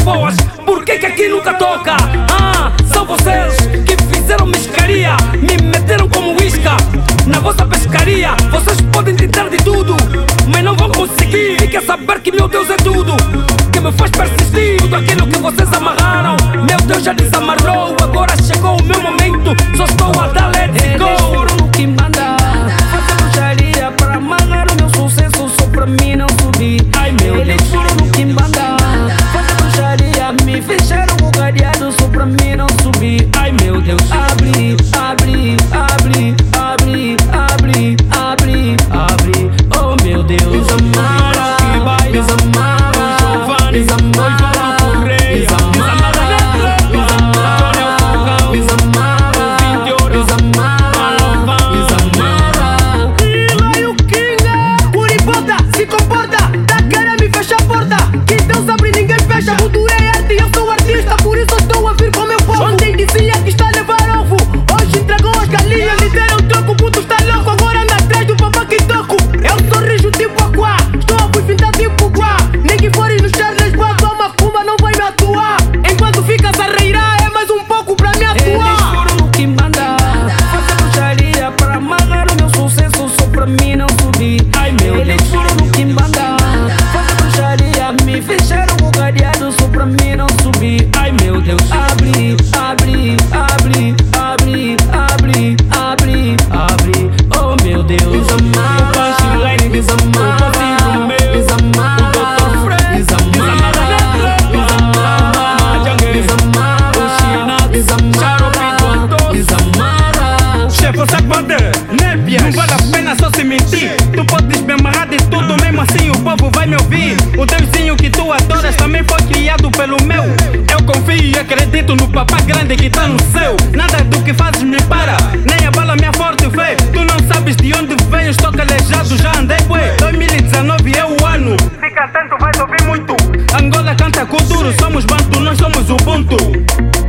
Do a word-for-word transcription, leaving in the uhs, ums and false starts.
boas, por que que aqui nunca toca? Ah, são vocês que fizeram mescaria, me meteram como isca na vossa pescaria. Vocês podem tentar de tudo, mas não vão conseguir. E quer saber que meu Deus é tudo, que me faz persistir. Tudo aquilo que vocês amarraram, meu Deus já desamarrou. Agora chegou o meu momento, só estou a dar let's go. Eles foram no que manda, fazer bruxaria para amarrar o meu sucesso, só pra mim não subir. Ai meu Deus. Eles foram no que manda, fazer bruxaria, me fecharam o cadeado, só pra mim não subir. Ai meu Deus. Abre, abre, abre, abre, abre, abre, abre, oh meu Deus. Desamarra, desamarra, desamarra, não vale a pena só se mentir. Tu podes me amarrar de tudo, mesmo assim o povo vai me ouvir. O deusinho que tu adoras também foi criado pelo meu. Eu confio e acredito no papá grande que tá no céu. Nada do que fazes me para, nem abala minha forte fé. Tu não sabes de onde venho, estou calejado, já andei bué. dois mil e dezenove é o ano, fica atento, vais ouvir muito. Angola canta com duro, somos bantu, nós somos Ubuntu.